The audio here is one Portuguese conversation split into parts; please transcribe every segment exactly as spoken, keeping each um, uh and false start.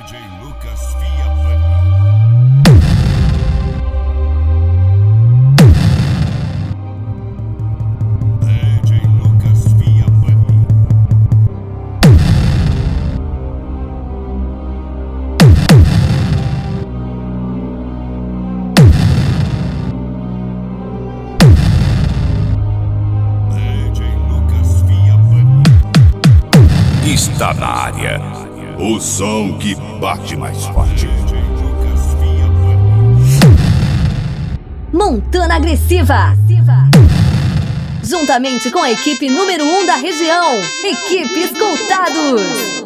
D J Lucas Fia Bunny. D J Lucas Fia Bunny. D J Lucas Fia Bunny. Está na área. O som que bate mais forte. Montana Agressiva. Juntamente com a equipe número um da região, Equipe Escoltados.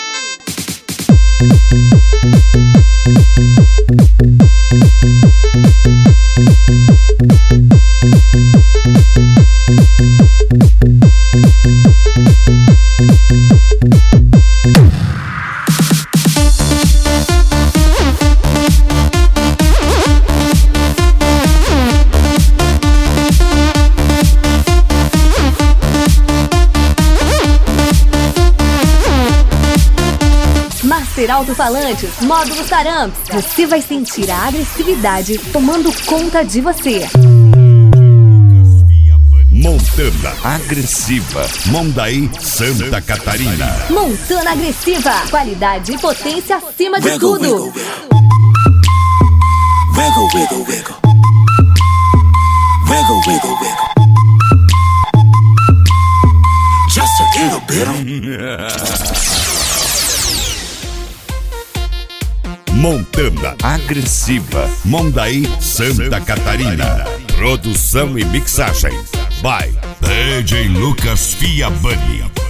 Master Alto-Falantes, módulo Saramps. Você vai sentir a agressividade tomando conta de você. Montana Agressiva, Mondaí, Santa Catarina. Montana Agressiva, qualidade e potência acima de Wiggle, tudo. wiggle, wiggle, wiggle, wiggle, wiggle, wiggle, wiggle. Just a little bit. Montana Agressiva, Mondaí, Santa Catarina. Produção e mixagem by D J Lucas Fia Bunny.